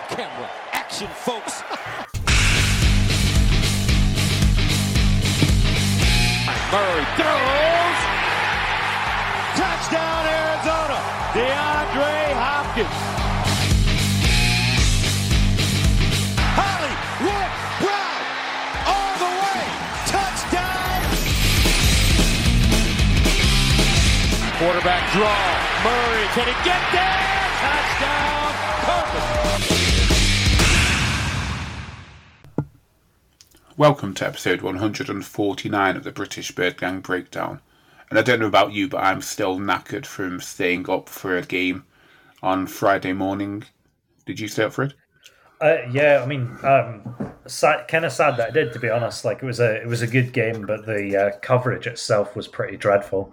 Camera, action, folks. Murray throws. Touchdown, Arizona. DeAndre Hopkins. Hollywood Brown all the way. Touchdown. Quarterback draw. Murray, can he get there? Touchdown. Perfect. Welcome to episode 149 of the British Bird Gang Breakdown. And I don't know about you, but I'm still knackered from staying up for a game on Friday morning. Did you stay up for it? Yeah, I mean, kind of sad that I did, to be honest. Like, it was a good game, but the coverage itself was pretty dreadful.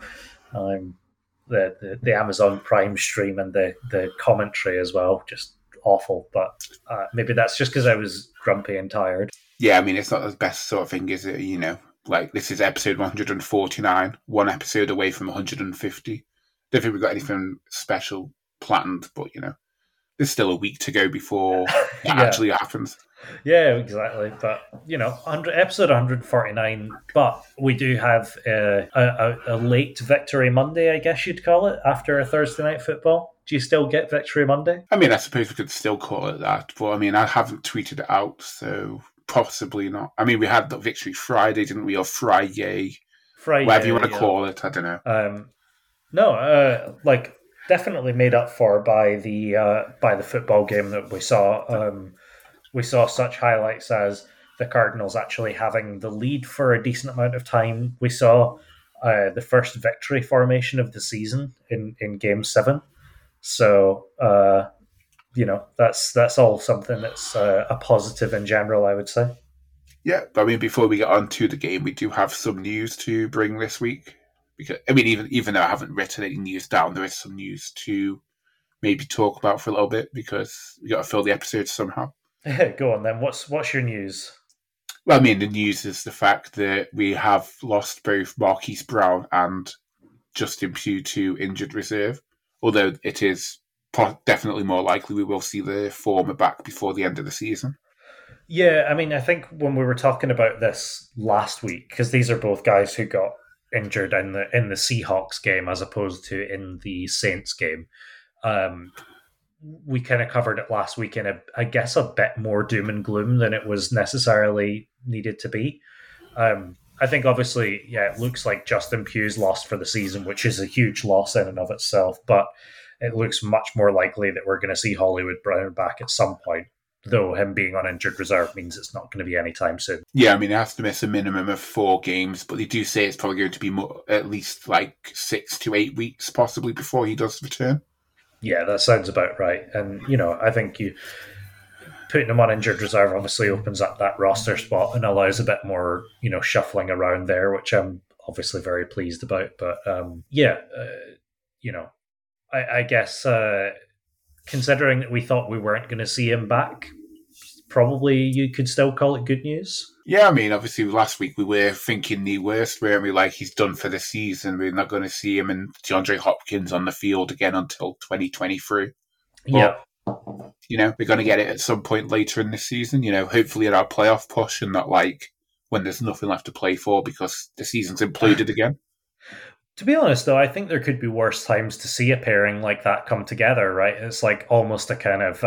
The Amazon Prime stream and the commentary as well, just awful. But maybe that's just because I was grumpy and tired. Yeah, I mean, it's not the best sort of thing, is it? You know, like, this is episode 149, one episode away from 150. Don't think we've got anything special planned, but, you know, there's still a week to go before it actually happens. Yeah, exactly. But, you know, episode 149, but we do have a late Victory Monday, I guess you'd call it, after a Thursday night football. Do you still get Victory Monday? I mean, I suppose we could still call it that, but, I mean, I haven't tweeted it out, so possibly not. I mean, we had the Victory Friday, didn't we? Or Friday, whatever you want to call it. I don't know. Like, definitely made up for by the football game that we saw. We saw such highlights as the Cardinals actually having the lead for a decent amount of time. We saw the first victory formation of the season in Game 7. So, you know, that's all something that's a positive in general, I would say. Yeah, but I mean, before we get on to the game, we do have some news to bring this week. Because, I mean, even though I haven't written any news down, there is some news to maybe talk about for a little bit, because we got to fill the episode somehow. Go on then. What's your news? Well, I mean, the news is the fact that we have lost both Marquise Brown and Justin Pugh to injured reserve, although it is definitely more likely we will see the former back before the end of the season. Yeah, I mean, I think when we were talking about this last week, because these are both guys who got injured in the Seahawks game as opposed to in the Saints game, we kind of covered it last week in I guess a bit more doom and gloom than it was necessarily needed to be. I think obviously, it looks like Justin Pugh's lost for the season, which is a huge loss in and of itself, but it looks much more likely that we're going to see Hollywood Brown back at some point, though him being on injured reserve means it's not going to be anytime soon. Yeah, I mean, he has to miss a minimum of 4 games, but they do say it's probably going to be more, at least like 6 to 8 weeks possibly before he does return. Yeah, that sounds about right. And, you know, I think putting him on injured reserve obviously opens up that roster spot and allows a bit more, you know, shuffling around there, which I'm obviously very pleased about. But, you know, I guess considering that we thought we weren't going to see him back, probably you could still call it good news. Yeah, I mean, obviously last week we were thinking the worst, weren't we? Like, he's done for the season. We're not going to see him and DeAndre Hopkins on the field again until 2023. Yeah. But, you know, we're going to get it at some point later in the season, you know, hopefully in our playoff push and not like when there's nothing left to play for because the season's imploded again. To be honest, though, I think there could be worse times to see a pairing like that come together, right? It's like almost a kind of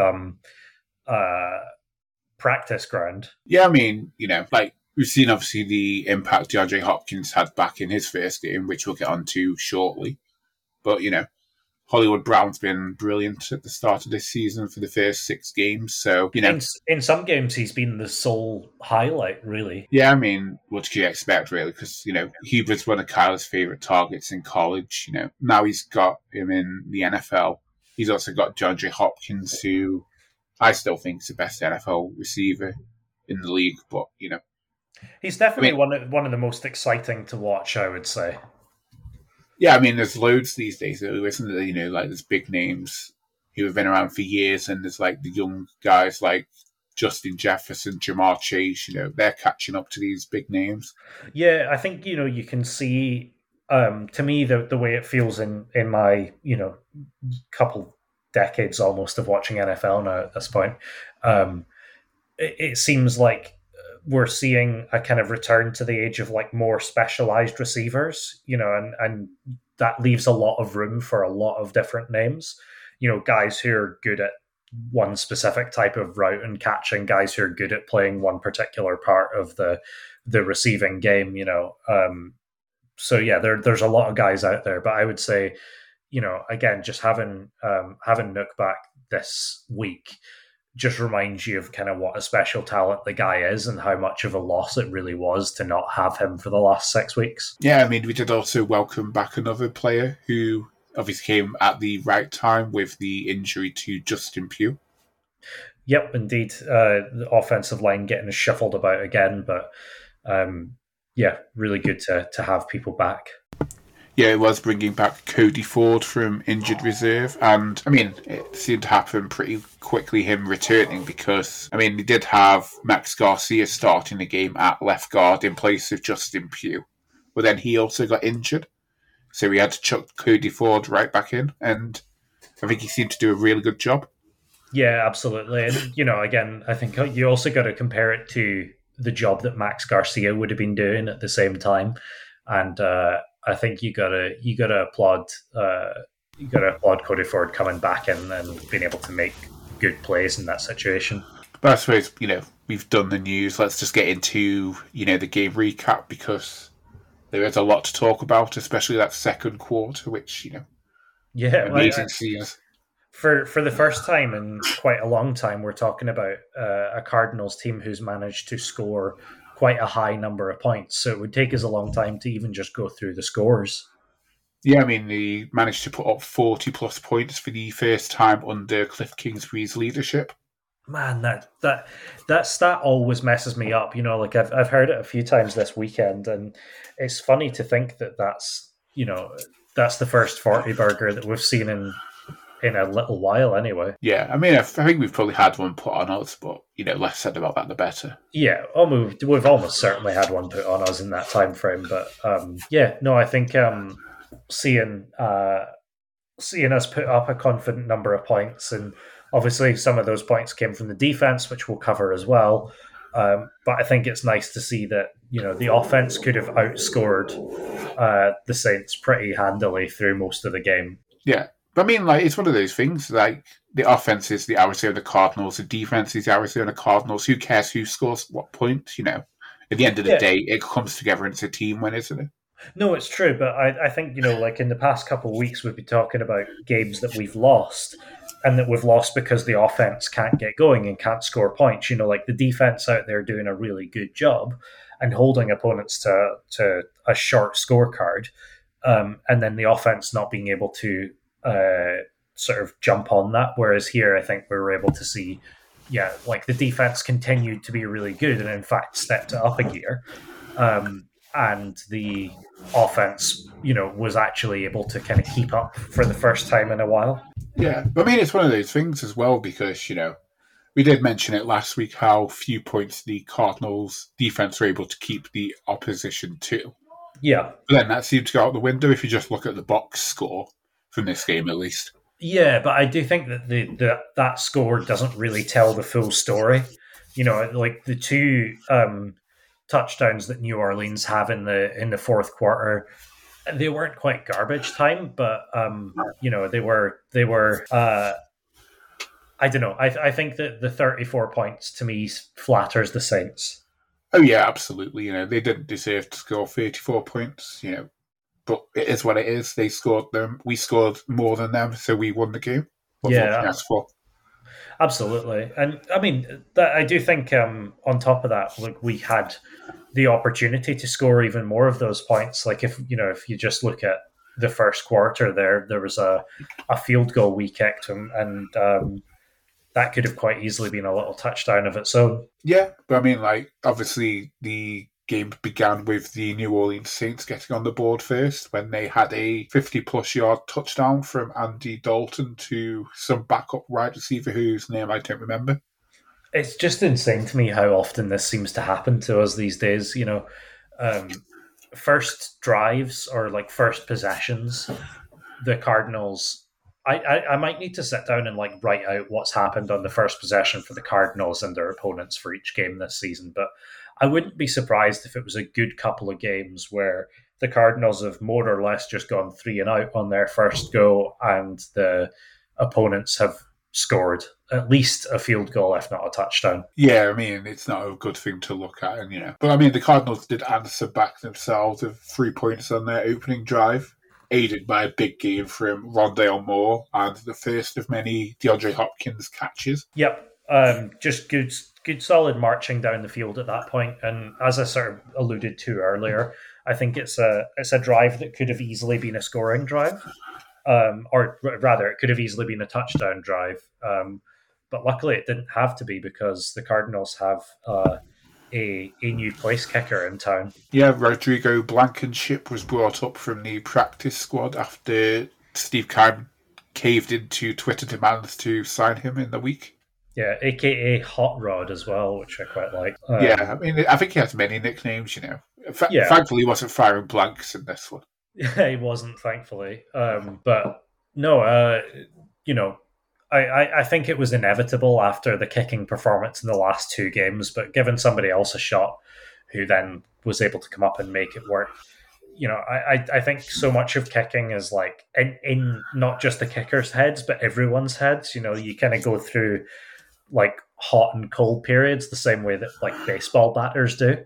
practice ground. Yeah, I mean, you know, like we've seen obviously the impact DeAndre Hopkins had back in his first game, which we'll get on to shortly. But, you know, Hollywood Brown's been brilliant at the start of this season for the first 6 games. So, you know, in some games he's been the sole highlight, really. Yeah, I mean, what could you expect, really? Because, you know, he was one of Kyle's favourite targets in college. You know, now he's got him in the NFL. He's also got DeAndre Hopkins, who I still think is the best NFL receiver in the league. But, you know, he's definitely one of the most exciting to watch, I would say. Yeah, I mean, there's loads these days, isn't there? You know, like there's big names who have been around for years, and there's like the young guys like Justin Jefferson, Jamar Chase. You know, they're catching up to these big names. Yeah, I think, you know, you can see, to me, the way it feels in my, you know, couple decades almost of watching NFL now at this point. Um, it seems like we're seeing a kind of return to the age of like more specialized receivers, and that leaves a lot of room for a lot of different names. Guys who are good at one specific type of route and catching, guys who are good at playing one particular part of the receiving game. So yeah, there's a lot of guys out there, but I would say, again, just having Nook back this week just reminds you of kind of what a special talent the guy is and how much of a loss it really was to not have him for the last 6 weeks. Yeah, I mean, we did also welcome back another player who obviously came at the right time with the injury to Justin Pugh. Yep, indeed. The offensive line getting shuffled about again, but yeah, really good to have people back. Yeah, it was bringing back Cody Ford from injured reserve. And, I mean, it seemed to happen pretty quickly, him returning, because, I mean, he did have Max Garcia starting the game at left guard in place of Justin Pugh. But then he also got injured. So we had to chuck Cody Ford right back in. And I think he seemed to do a really good job. Yeah, absolutely. And, again, I think you also got to compare it to the job that Max Garcia would have been doing at the same time. And, I think you gotta applaud Cody Ford coming back in and being able to make good plays in that situation. But I suppose, we've done the news. Let's just get into, the game recap, because there is a lot to talk about, especially that second quarter, which, amazing scenes. For the first time in quite a long time, we're talking about a Cardinals team who's managed to score quite a high number of points, so it would take us a long time to even just go through the scores. Yeah, I mean, he managed to put up 40 plus points for the first time under Cliff Kingsbury's leadership. Man, that stat always messes me up. Like I've heard it a few times this weekend, and it's funny to think that's the first 40 burger that we've seen in a little while anyway. Yeah, I mean, I think we've probably had one put on us, but, less said about that, the better. Yeah, we've almost certainly had one put on us in that time frame, but I think seeing us put up a confident number of points, and obviously some of those points came from the defense, which we'll cover as well, but I think it's nice to see that, the offense could have outscored the Saints pretty handily through most of the game. Yeah. But I mean, it's one of those things, the offense is the Arizona Cardinals, the defense is the Arizona Cardinals. Who cares who scores what points, At the end of the day, it comes together and it's a team win, isn't it? No, it's true, but I think, like in the past couple of weeks, we've been talking about games that we've lost, and that we've lost because the offense can't get going and can't score points. Like the defense out there doing a really good job and holding opponents to a short scorecard, and then the offense not being able to sort of jump on that. Whereas here, I think we were able to see, the defense continued to be really good and in fact stepped it up a gear. And the offense, was actually able to kind of keep up for the first time in a while. Yeah, I mean, it's one of those things as well, because, we did mention it last week how few points the Cardinals defense were able to keep the opposition to. Yeah. But then that seemed to go out the window if you just look at the box score from this game, at least. Yeah, but I do think that that score doesn't really tell the full story. Like the two touchdowns that New Orleans have in the fourth quarter, they weren't quite garbage time, but they were. I don't know. I think that the 34 points to me flatters the Saints. Oh yeah, absolutely. They didn't deserve to score 34 points. But it is what it is. They scored them. We scored more than them, so we won the game. What more can you ask for? Absolutely. And I mean, I do think on top of that, we had the opportunity to score even more of those points. Like if you just look at the first quarter, there was a field goal we kicked, and that could have quite easily been a little touchdown of its own. Yeah, but I mean, obviously the game began with the New Orleans Saints getting on the board first when they had a 50-plus yard touchdown from Andy Dalton to some backup wide receiver whose name I don't remember. It's just insane to me how often this seems to happen to us these days. First drives or first possessions, the Cardinals I might need to sit down and like write out what's happened on the first possession for the Cardinals and their opponents for each game this season, but I wouldn't be surprised if it was a good couple of games where the Cardinals have more or less just gone 3 and out on their first go, and the opponents have scored at least a field goal, if not a touchdown. Yeah, I mean, it's not a good thing to look at, and but I mean, the Cardinals did answer back themselves with 3 points on their opening drive, aided by a big game from Rondale Moore and the first of many DeAndre Hopkins catches. Yep, just good solid marching down the field at that point. And as I sort of alluded to earlier, I think it's a drive that could have easily been a scoring drive, or rather, it could have easily been a touchdown drive. But luckily, it didn't have to be because the Cardinals have a new place kicker in town. Yeah, Rodrigo Blankenship was brought up from the practice squad after Steve Keim caved into Twitter demands to sign him in the week. Yeah, aka Hot Rod as well, which I quite like. Yeah, I mean, I think he has many nicknames, Thankfully, he wasn't firing blanks in this one. Yeah, he wasn't, thankfully. But no, I think it was inevitable after the kicking performance in the last 2 games, but given somebody else a shot who then was able to come up and make it work, I think so much of kicking is like in not just the kickers' heads, but everyone's heads. You kind of go through like hot and cold periods the same way that like baseball batters do.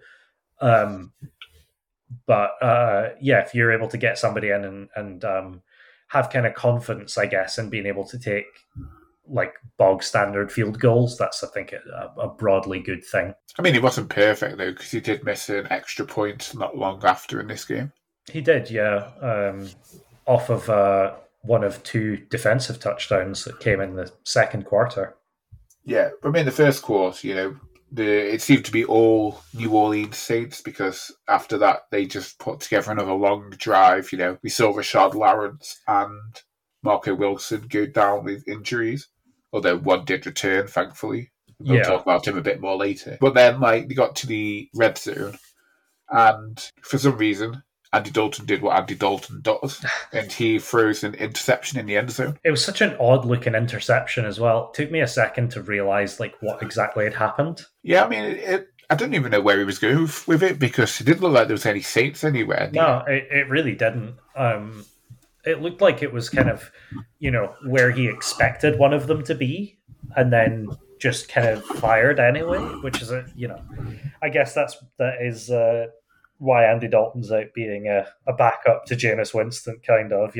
But if you're able to get somebody in and have kind of confidence, I guess, in being able to take like bog standard field goals, that's, I think, a broadly good thing. I mean, he wasn't perfect though, because he did miss an extra point not long after in this game. He did, yeah. Off of one of 2 defensive touchdowns that came in the second quarter. Yeah, but I mean, the first quarter, it seemed to be all New Orleans Saints, because after that they just put together another long drive. We saw Rashard Lawrence and Marco Wilson go down with injuries, although one did return, thankfully. We'll talk about him a bit more later. But then, they got to the red zone, and for some reason, Andy Dalton did what Andy Dalton does, and he throws an interception in the end zone. It was such an odd-looking interception as well. It took me a second to realise what exactly had happened. Yeah, I mean, I don't even know where he was going with it, because it didn't look like there was any Saints anywhere. No, it really didn't. It looked like it was kind of, where he expected one of them to be, and then just kind of fired anyway, which is I guess that is why Andy Dalton's out being a backup to Jameis Winston, kind of,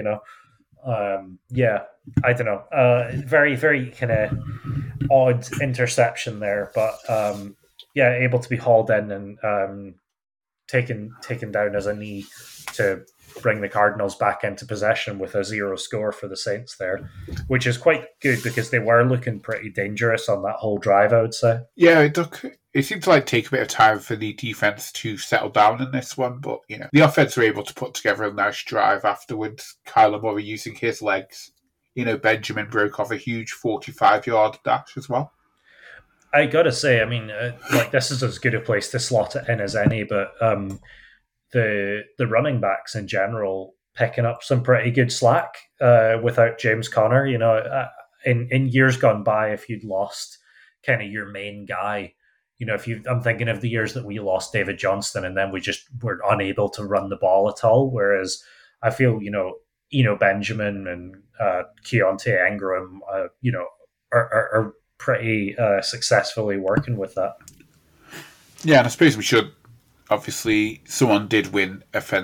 I don't know. Very, very kind of odd interception there, but able to be hauled in and taken down as a knee to bring the Cardinals back into possession with a 0 score for the Saints there, which is quite good because they were looking pretty dangerous on that whole drive, I would say. Yeah, it seemed to take a bit of time for the defense to settle down in this one, but the offense were able to put together a nice drive afterwards. Kyler Murray using his legs. Benjamin broke off a huge 45-yard dash as well. I gotta say, I mean, this is as good a place to slot it in as any, but the running backs in general picking up some pretty good slack without James Conner. In years gone by, if you'd lost kind of your main guy, I'm thinking of the years that we lost David Johnston and then we just were unable to run the ball at all. Whereas I feel, Eno Benjamin and Keontae Ingram, are pretty successfly working with that. Yeah, and I suppose we should. Obviously, someone did win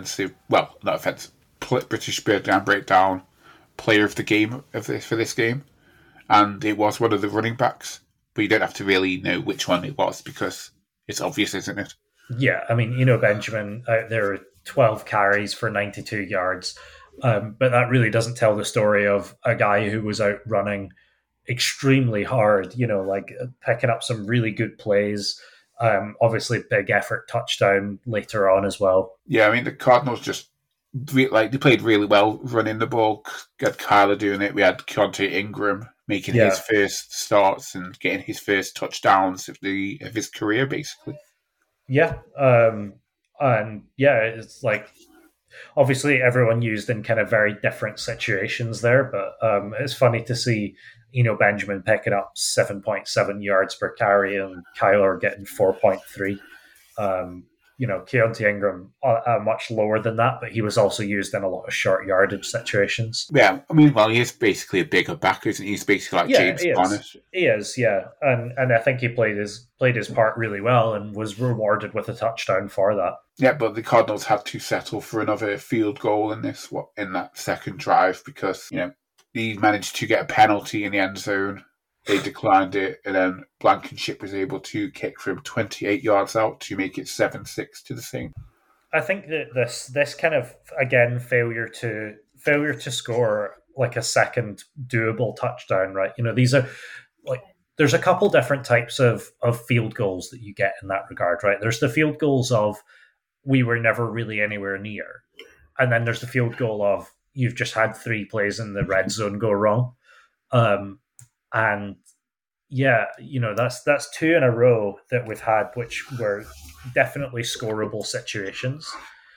British Breakdown Player of the Game for this game, and it was one of the running backs. But you don't have to really know which one it was because it's obvious, isn't it? Yeah, I mean, Benjamin out there, 12 carries for 92 yards, but that really doesn't tell the story of a guy who was out running extremely hard. Picking up some really good plays. Obviously, big effort touchdown later on as well. Yeah, I mean, the Cardinals just they played really well running the ball. Got Kyler doing it. We had Keontae Ingram making his first starts and getting his first touchdowns of his career, basically. Yeah, it's obviously everyone used in kind of very different situations there, but it's funny to see Benjamin picking up 7.7 yards per carry and Kyler getting 4.3. Keontae Ingram much lower than that, but he was also used in a lot of short yardage situations. Yeah, I mean, well, he is basically a bigger back, isn't he? He's basically like James Conner. He is, yeah, and I think he played his part really well and was rewarded with a touchdown for that. Yeah, but the Cardinals had to settle for another field goal in that second drive because he managed to get a penalty in the end zone. They declined it, and then Blankenship was able to kick from 28 yards out to make it 7-6 to the Saints. I think that this kind of, again, failure to score like a second doable touchdown, right? These are like, there's a couple different types of field goals that you get in that regard, right? There's the field goals of we were never really anywhere near, and then there's the field goal of you've just had 3 plays in the red zone go wrong. And yeah, that's 2 in a row that we've had, which were definitely scoreable situations.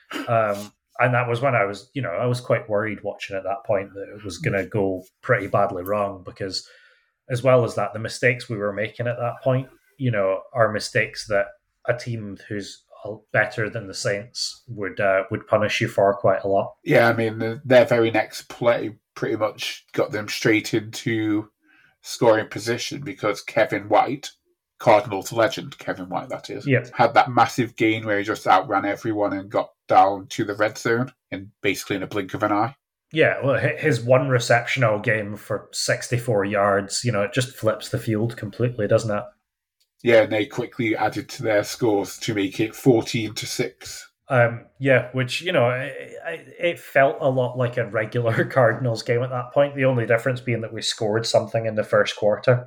And that was when I was quite worried watching at that point that it was going to go pretty badly wrong, because as well as that, the mistakes we were making at that point, are mistakes that a team who's better than the Saints would punish you for quite a lot. Yeah, I mean, their very next play pretty much got them straight into scoring position because Kevin White, Cardinals legend Kevin White, that is, had that massive gain where he just outran everyone and got down to the red zone in a blink of an eye. Yeah, well, his one reception all game for 64 yards, it just flips the field completely, doesn't it? Yeah, and they quickly added to their scores to make it 14-6. Which, it felt a lot like a regular Cardinals game at that point. The only difference being that we scored something in the first quarter.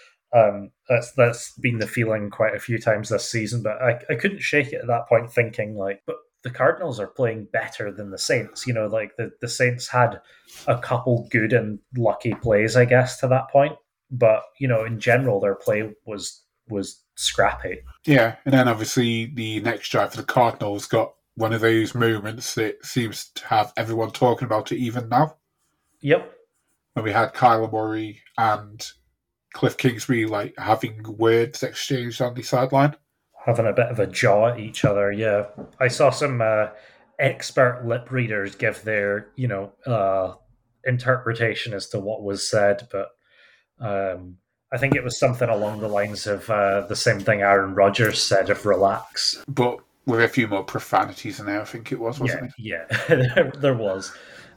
That's been the feeling quite a few times this season, but I couldn't shake it at that point thinking but the Cardinals are playing better than the Saints. The Saints had a couple good and lucky plays, I guess, to that point. But, in general, their play was scrappy. Yeah, and then obviously the next drive for the Cardinals got one of those moments that seems to have everyone talking about it even now. Yep. When we had Kyler Murray and Cliff Kingsbury having words exchanged on the sideline. Having a bit of a jaw at each other, yeah. I saw some expert lip readers give their, interpretation as to what was said, but I think it was something along the lines of the same thing Aaron Rodgers said of relax. But with a few more profanities in there, I think it was, wasn't it? Yeah, there was.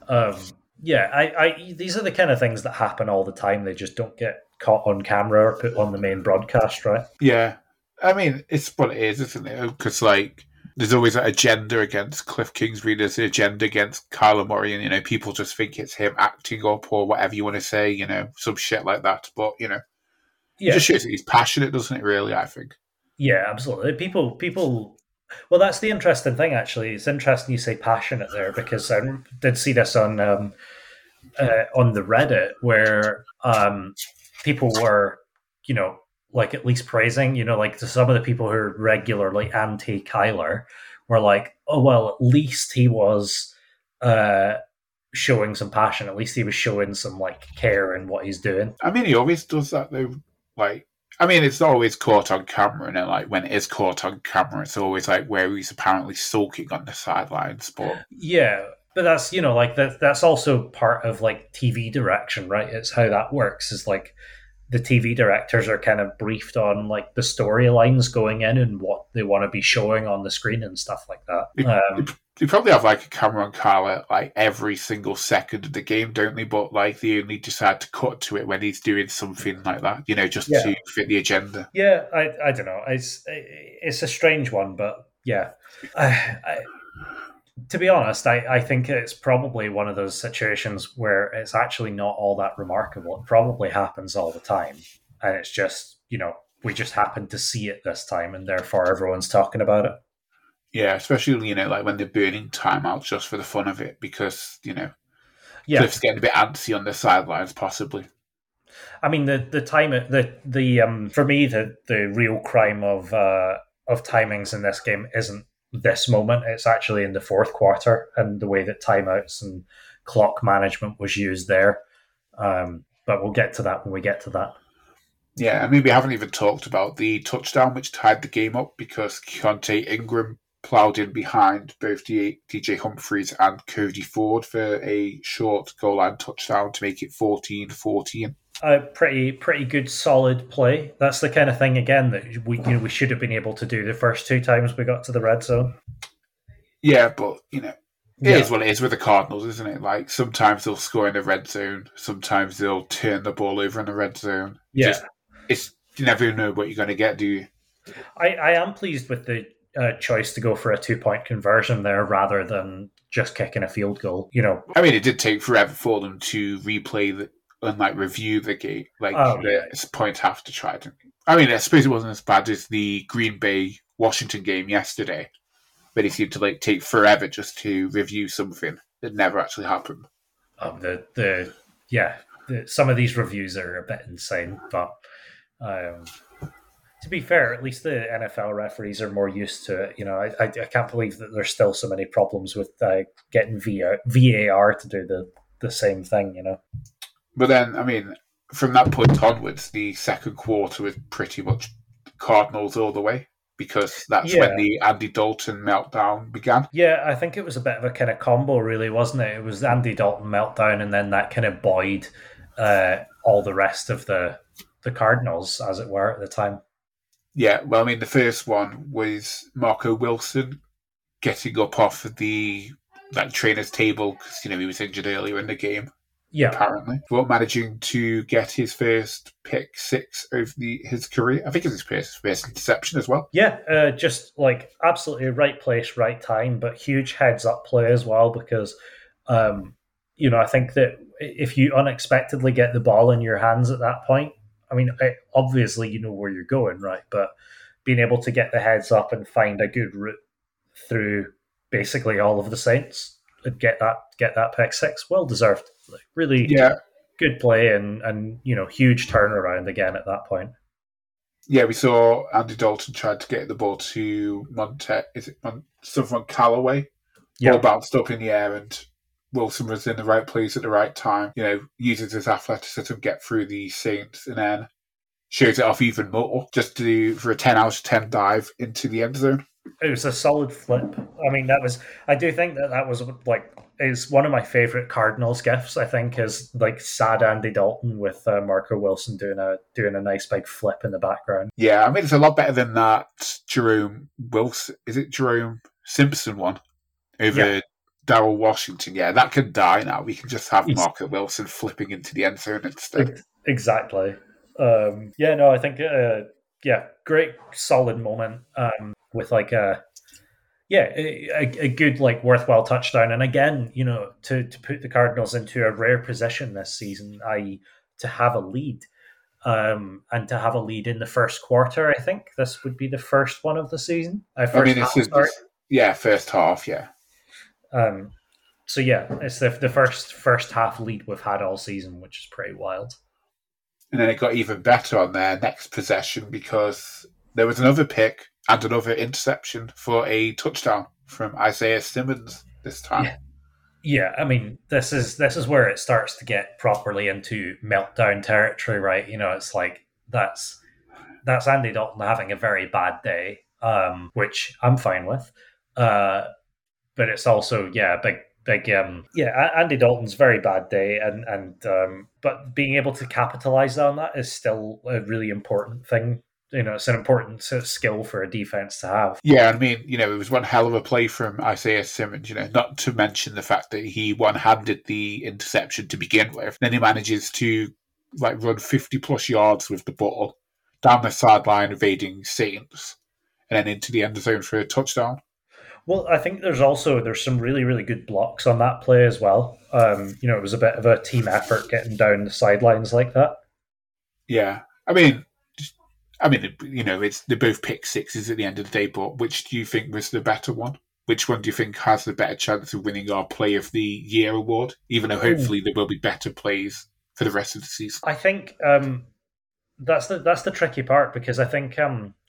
These are the kind of things that happen all the time. They just don't get caught on camera or put on the main broadcast, right? Yeah. I mean, it's what it is, isn't it? Because, there's always an agenda against Cliff Kingsbury, there's an agenda against Kyler Murray, and, people just think it's him acting up or whatever you want to say, some shit like that. But, it just shows that he's passionate, doesn't it, really, I think? Yeah, absolutely. People... Well, that's the interesting thing, actually. It's interesting you say passionate there, because I did see this on the Reddit where people were, at least praising, to some of the people who are regularly anti-Kyler were like, oh, well, at least he was showing some passion. At least he was showing some, care in what he's doing. I mean, he always does that, though. It's not always caught on camera, and when it is caught on camera, it's always where he's apparently sulking on the sidelines. But yeah, but that's that's also part of TV direction, right? It's how that works. Is the TV directors are kind of briefed on the storylines going in and what they want to be showing on the screen and stuff like that. They probably have a camera on Kyler every single second of the game, don't they? But they only decide to cut to it when he's doing something like that, just to fit the agenda. Yeah, I don't know. It's a strange one, but yeah. To be honest, I think it's probably one of those situations where it's actually not all that remarkable. It probably happens all the time. And it's just, we just happen to see it this time, and therefore everyone's talking about it. Yeah, especially, when they're burning timeouts just for the fun of it, because, Cliff's getting a bit antsy on the sidelines, possibly. I mean, the time, for me, the real crime of timings in this game isn't this moment. It's actually in the fourth quarter, and the way that timeouts and clock management was used there. But we'll get to that when we get to that. Yeah, I mean, we haven't even talked about the touchdown which tied the game up because Keontae Ingram ploughed in behind both DJ Humphries and Cody Ford for a short goal line touchdown to make it 14-14. A pretty good, solid play. That's the kind of thing again that we should have been able to do the first two times we got to the red zone. Yeah, but it is what it is with the Cardinals, isn't it? Like sometimes they'll score in the red zone, sometimes they'll turn the ball over in the red zone. Yeah, you never know what you're going to get, do you? I am pleased with the choice to go for a 2-point conversion there rather than just kicking a field goal. I mean, it did take forever for them to replay and review the game. It's point half to try to. I mean, I suppose it wasn't as bad as the Green Bay Washington game yesterday, but it seemed to take forever just to review something that never actually happened. Some of these reviews are a bit insane, but to be fair, at least the NFL referees are more used to it. I can't believe that there's still so many problems with getting VAR to do the same thing. But then, I mean, from that point onwards, the second quarter was pretty much Cardinals all the way because that's when the Andy Dalton meltdown began. Yeah, I think it was a bit of a kind of combo, really, wasn't it? It was Andy Dalton meltdown and then that kind of buoyed all the rest of the Cardinals, as it were, at the time. Yeah, well, I mean, the first one was Marco Wilson getting up off the trainer's table because, he was injured earlier in the game. Yeah, apparently, but managing to get his first pick six of his career. I think it's his first interception as well. Yeah, just absolutely right place, right time, but huge heads up play as well because, I think that if you unexpectedly get the ball in your hands at that point, I mean, obviously you know where you're going, right? But being able to get the heads up and find a good route through basically all of the Saints and get that pick six, well deserved. Really good play and huge turnaround again at that point. Yeah, we saw Andy Dalton tried to get the ball to someone Callaway. Ball bounced up in the air and Wilson was in the right place at the right time. Uses his athleticism to get through the Saints and then shows it off even more just for a 10 out of 10 dive into the end zone. It was a solid flip. I mean, I do think that was is one of my favorite Cardinals gifs. I think is sad Andy Dalton with Marco Wilson doing a nice big flip in the background. Yeah, I mean it's a lot better than that Jerome Wilson. Is it Jerome Simpson one over Darryl Washington? Yeah, that can die now. We can just have Marco Wilson flipping into the end zone instead. Exactly. I think great solid moment with a good worthwhile touchdown, and again, to put the Cardinals into a rare position this season, i.e., to have a lead, and to have a lead in the first quarter. I think this would be the first one of the season. First half, yeah. It's the first half lead we've had all season, which is pretty wild. And then it got even better on their next possession because there was another pick and another interception for a touchdown from Isaiah Simmons this time. Yeah, I mean, this is where it starts to get properly into meltdown territory, right? It's that's Andy Dalton having a very bad day, which I'm fine with. But it's also Andy Dalton's very bad day, and but being able to capitalize on that is still a really important thing. It's an important sort of skill for a defense to have. Yeah, I mean, it was one hell of a play from Isaiah Simmons, not to mention the fact that he one-handed the interception to begin with. Then he manages to run 50 plus yards with the ball down the sideline, evading Saints, and then into the end zone for a touchdown. Well, I think there's some really, really good blocks on that play as well. It was a bit of a team effort getting down the sidelines like that. Yeah, I mean, they're both pick sixes at the end of the day, but which do you think was the better one? Which one do you think has the better chance of winning our Play of the Year award? Even though hopefully there will be better plays for the rest of the season. I think that's the tricky part because I think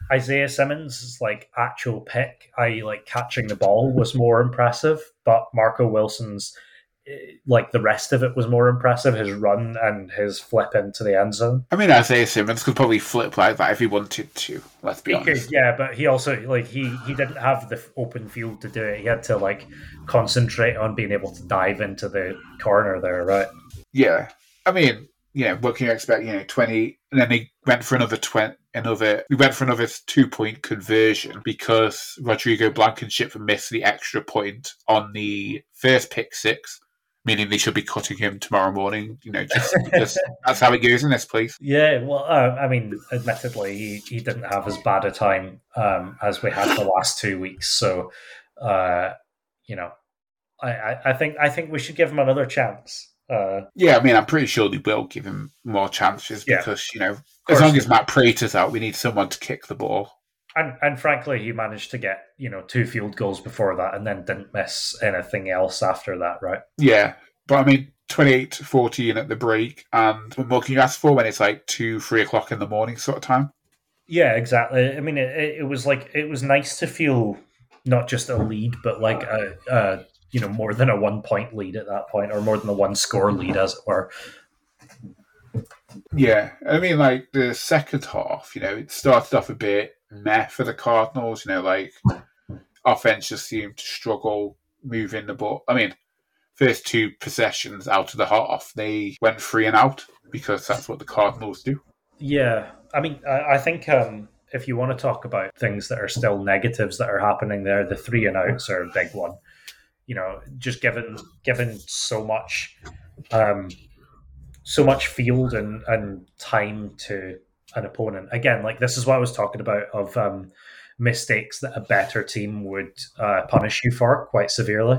Isaiah Simmons' like actual pick, like catching the ball, was more impressive, but Marco Wilson's like the rest of it was more impressive. His run and his flip into the end zone. I mean, Isaiah Simmons could probably flip like that if he wanted to. Let's be honest. Yeah, but he also like he didn't have the open field to do it. He had to like concentrate on being able to dive into the corner there, right? Yeah, I mean, what can you expect? 20, and then he went for another 20. He went for another 2-point conversion because Rodrigo Blankenship missed the extra point on the first pick six, meaning they should be cutting him tomorrow morning. Just because that's how it goes in this place. Yeah, well, I mean, admittedly, he didn't have as bad a time as we had the last 2 weeks. So, I think we should give him another chance. Yeah, I mean, I'm pretty sure they will give him more chances because, as long as Matt Prater's out, we need someone to kick the ball. And frankly, he managed to get, 2 field goals before that and then didn't miss anything else after that, right? Yeah, but I mean, 28-14 at the break, and what more can you ask for when it's like 2-3 o'clock in the morning sort of time? Yeah, exactly. I mean, it was nice to feel not just a lead, but like a more than a 1-point lead at that point, or more than a 1-score lead, as it were. Yeah, I mean, like the second half, it started off a bit meh for the Cardinals. Like offense just seemed to struggle moving the ball. I mean, first 2 possessions out of the half, they went 3 and out because that's what the Cardinals do. Yeah, I mean, I think if you want to talk about things that are still negatives that are happening there, the 3 and outs are a big one. Just given so much field and time to an opponent. Again, like this is what I was talking about of mistakes that a better team would punish you for quite severely.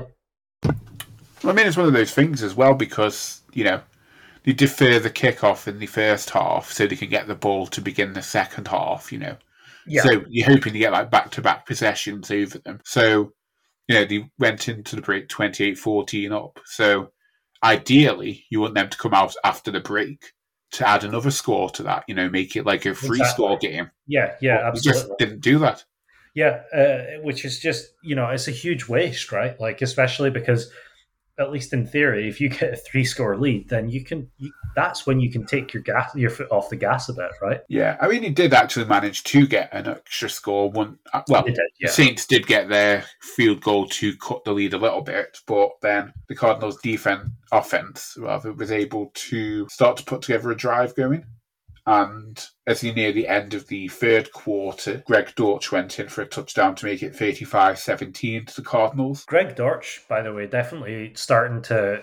I mean, it's one of those things as well because, they defer the kickoff in the first half so they can get the ball to begin the second half, Yeah. So you're hoping to get like back-to-back possessions over them. So, they went into the break 28-14 up. So ideally, you want them to come out after the break to add another score to that, make it like a 3-score game. Yeah, but absolutely. You just didn't do that. Yeah, which is just, it's a huge waste, right? Like, especially because, at least in theory, if you get a 3-score lead, then that's when you can take your foot off the gas a bit, right? Yeah, I mean, he did actually manage to get an extra score. The Saints did get their field goal to cut the lead a little bit, but then the Cardinals' offense was able to start to put together a drive going. And as he near the end of the third quarter, Greg Dortch went in for a touchdown to make it 35-17 to the Cardinals. Greg Dortch, by the way, definitely starting to,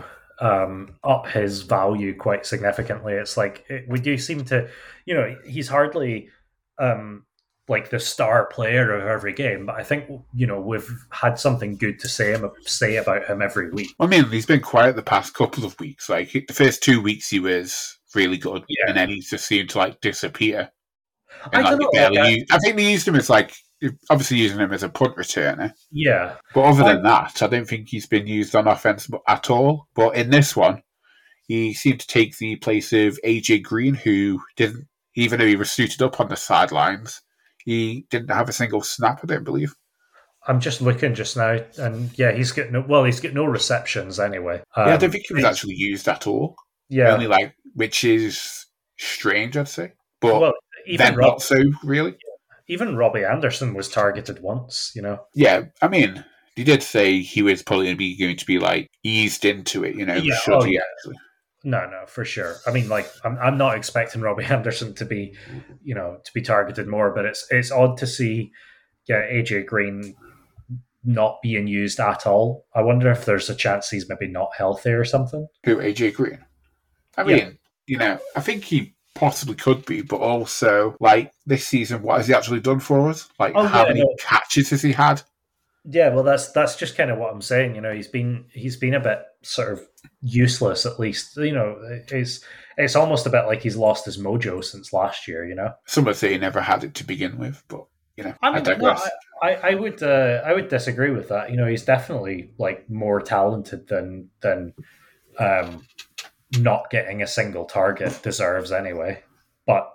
up his value quite significantly. It's like, we do seem to, he's hardly like the star player of every game, but I think, we've had something good to say about him every week. I mean, he's been quiet the past couple of weeks. Like, the first 2 weeks he was really good, and then he just seemed to like disappear. And, I think they used him as obviously using him as a punt returner. Yeah, but other than that, I don't think he's been used on offense at all. But in this one, he seemed to take the place of AJ Green, who didn't, even though he was suited up on the sidelines, he didn't have a single snap. I don't believe. I'm just looking just now, and he's got no receptions anyway. I don't think he was actually used at all. Yeah, only which is strange, I'd say. But then not so, really. Even Robbie Anderson was targeted once, Yeah, I mean, he did say he was probably going to be eased into it, actually? No, for sure. I mean, I'm not expecting Robbie Anderson to be, to be targeted more, but it's odd to see, AJ Green not being used at all. I wonder if there's a chance he's maybe not healthy or something. Who, AJ Green? I mean, I think he possibly could be, but also, this season, what has he actually done for us? How many catches has he had? Yeah, well, that's just kind of what I'm saying. He's been a bit sort of useless, at least. It's almost a bit like he's lost his mojo since last year. Some would say he never had it to begin with, but I digress. I would disagree with that. He's definitely more talented than not getting a single target deserves anyway. But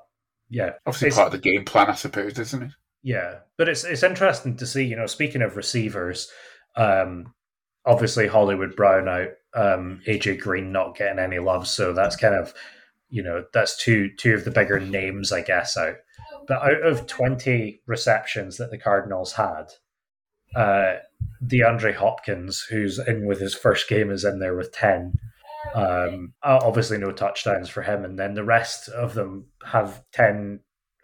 Yeah. Obviously part of the game plan, I suppose, isn't it? Yeah, but it's interesting to see, speaking of receivers, obviously Hollywood Brown out, AJ Green not getting any love, so that's kind of, that's two of the bigger names, I guess, out. But out of 20 receptions that the Cardinals had, DeAndre Hopkins, who's in with his first game, is in there with 10. Obviously no touchdowns for him, and then the rest of them have 10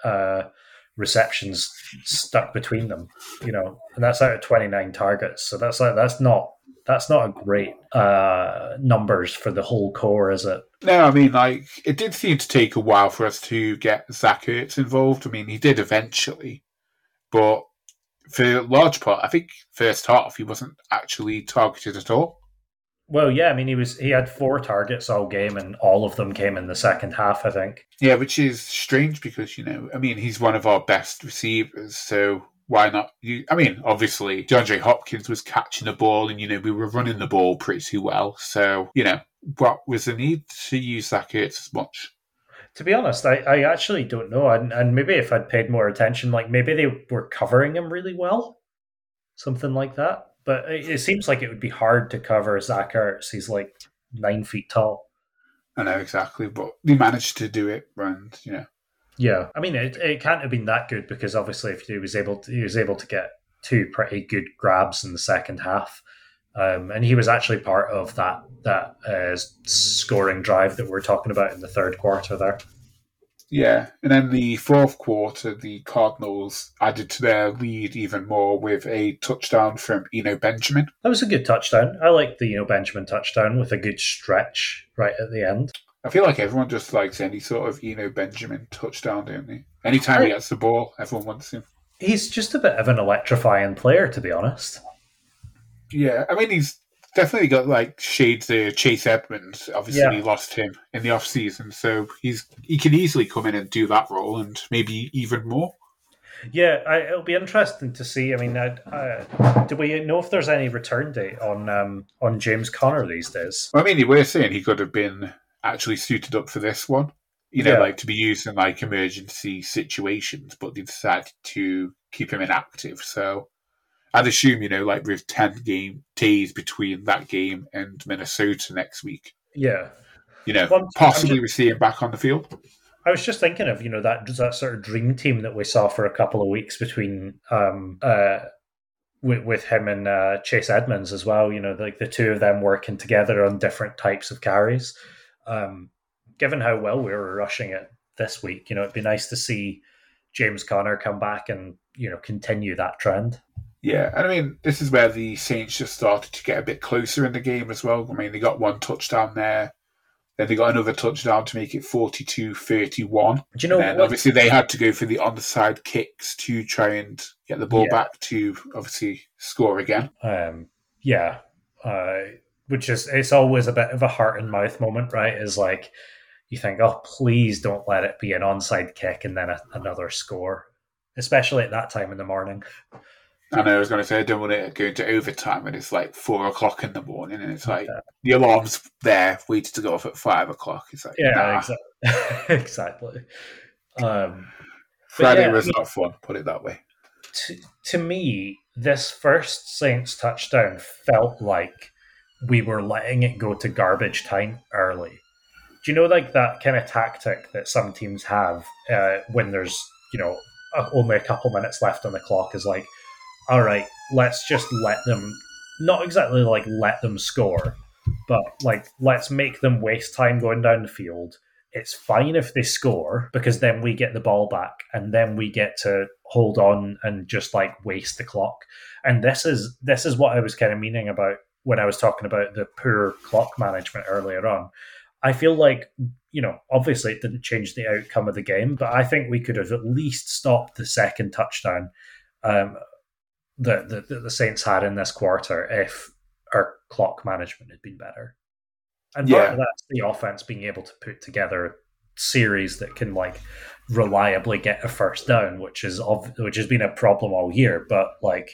receptions stuck between them, and that's out of 29 targets. So that's not a great numbers for the whole core, is it? No, I mean, it did seem to take a while for us to get Zach Ertz involved. I mean, he did eventually, but for a large part, I think first half he wasn't actually targeted at all. Well, yeah, I mean, he had 4 targets all game, and all of them came in the second half, I think. Yeah, which is strange because, I mean, he's one of our best receivers, so why not? I mean, obviously, DeAndre Hopkins was catching the ball, and, we were running the ball pretty well, so, what was the need to use Zach Ertz as much? To be honest, I actually don't know, and maybe if I'd paid more attention, like, maybe they were covering him really well, something like that. But it seems like it would be hard to cover Zach Ertz. He's like 9 feet tall. I know, exactly, but he managed to do it, and Yeah, I mean, it can't have been that good because obviously, if he was able to get 2 pretty good grabs in the second half, and he was actually part of that scoring drive that we're talking about in the third quarter there. Yeah, and then the fourth quarter, the Cardinals added to their lead even more with a touchdown from Eno Benjamin. That was a good touchdown. I liked the Eno Benjamin touchdown with a good stretch right at the end. I feel like everyone just likes any sort of Eno Benjamin touchdown, don't they? Anytime he gets the ball, everyone wants him. He's just a bit of an electrifying player, to be honest. Yeah, I mean, he's definitely got shades of Chase Edmonds. Obviously, we lost him in the off season, so he can easily come in and do that role, and maybe even more. Yeah, it'll be interesting to see. I mean, do we know if there's any return date on James Conner these days? Well, I mean, we're saying he could have been actually suited up for this one, to be used in emergency situations, but they decided to keep him inactive. So I'd assume, with 10 game days between that game and Minnesota next week. Yeah. Possibly we see him back on the field. I was just thinking of, that sort of dream team that we saw for a couple of weeks between with him and Chase Edmonds as well, the two of them working together on different types of carries. Given how well we were rushing it this week, it'd be nice to see James Conner come back and, continue that trend. Yeah, and I mean, this is where the Saints just started to get a bit closer in the game as well. I mean, they got 1 touchdown there. Then they got another touchdown to make it 42-31. Do you know? And obviously they had to go for the onside kicks to try and get the ball back to obviously score again. Which is, it's always a bit of a heart and mouth moment, right? Is like, you think, oh, please don't let it be an onside kick and then another score, especially at that time in the morning. I know, I was going to say, I don't want it to go into overtime when it's 4 o'clock in the morning and it's the alarm's there, waiting to go off at 5 o'clock. It's exactly. Friday was not fun, put it that way. To me, this first Saints touchdown felt like we were letting it go to garbage time early. Do you know, that kind of tactic that some teams have when there's, only a couple minutes left on the clock is like, all right, let's just let them, not exactly let them score, but let's make them waste time going down the field. It's fine if they score because then we get the ball back and then we get to hold on and just waste the clock. And this is what I was kind of meaning about when I was talking about the poor clock management earlier on. I feel like, obviously it didn't change the outcome of the game, but I think we could have at least stopped the second touchdown the Saints had in this quarter if our clock management had been better. And part of that's the offense being able to put together series that can reliably get a first down, which has been a problem all year. But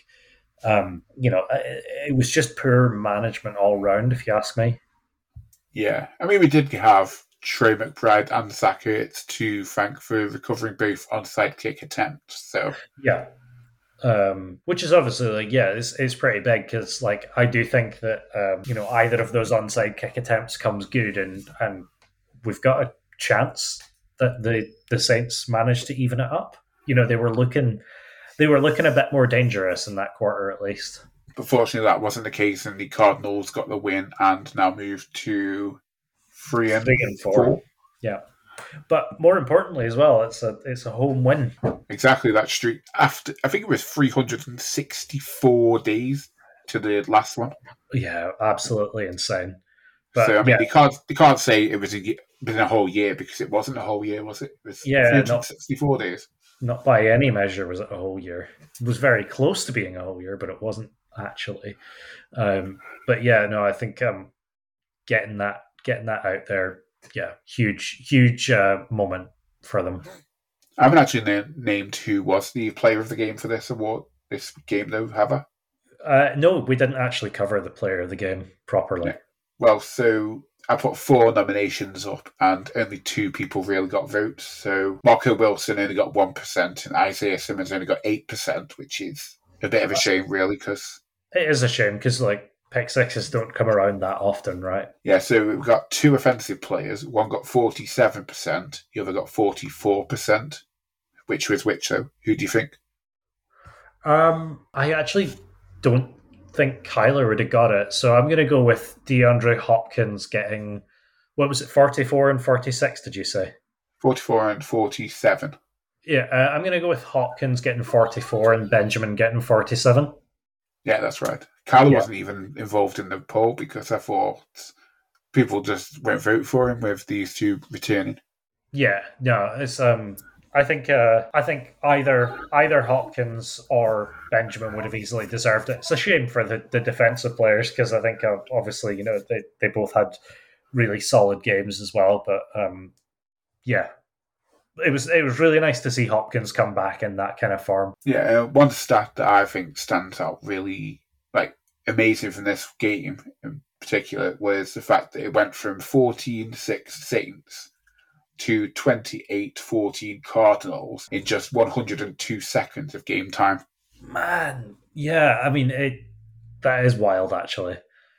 it was just poor management all round, if you ask me. Yeah, I mean, we did have Trey McBride and Zach Ertz to thank for recovering both onside kick attempts. So yeah. Which is obviously it's pretty big because I do think that either of those onside kick attempts comes good and we've got a chance that the Saints managed to even it up. They were looking a bit more dangerous in that quarter at least. Unfortunately, that wasn't the case, and the Cardinals got the win and now moved to 3-4. Yeah. But more importantly as well, it's a home win. Exactly, that streak. After I think it was 364 days to the last one. Yeah, absolutely insane. But, so they can't say it was been a whole year because it wasn't a whole year, was it? It was 364 days. Not by any measure was it a whole year. It was very close to being a whole year, but it wasn't actually. But yeah, no, I think getting that out there. Yeah, huge moment for them. I haven't actually named who was the player of the game for this award, this game, though, have I? No, we didn't actually cover the player of the game properly. Yeah. Well, so I put 4 nominations up, and only 2 people really got votes. So Marco Wilson only got 1%, and Isaiah Simmons only got 8%, which is a bit of a shame, really, because it is a shame because pick sixes don't come around that often, right? Yeah, so we've got 2 offensive players. One got 47%, the other got 44%. Which was which, though? Who do you think? I actually don't think Kyler would have got it, so I'm going to go with DeAndre Hopkins getting, what was it, 44 and 46, did you say? 44 and 47. Yeah, I'm going to go with Hopkins getting 44 and Benjamin getting 47. Yeah, that's right. Kyler wasn't even involved in the poll because I thought people just won't vote for him with these 2 returning. Yeah, no, it's I think either Hopkins or Benjamin would have easily deserved it. It's a shame for the defensive players because I think obviously they both had really solid games as well. But yeah, it was really nice to see Hopkins come back in that kind of form. Yeah, one stat that I think stands out really amazing from this game in particular was the fact that it went from 14-6 Saints to 28-14 Cardinals in just 102 seconds of game time. Man, yeah, I mean that is wild actually.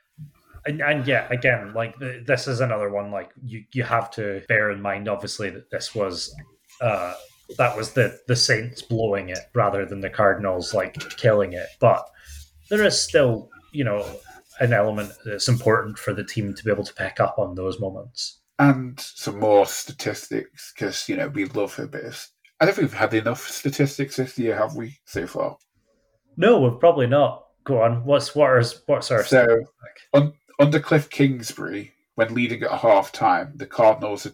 And yeah, again, this is another one you have to bear in mind obviously that this was that was the Saints blowing it rather than the Cardinals killing it, but there is still an element that's important for the team to be able to pick up on those moments. And some more statistics, because, we love a bit of... I don't think we've had enough statistics this year, have we, so far? No, we've probably not. Go on. What's our statistic? Under Cliff Kingsbury, when leading at half-time, the Cardinals are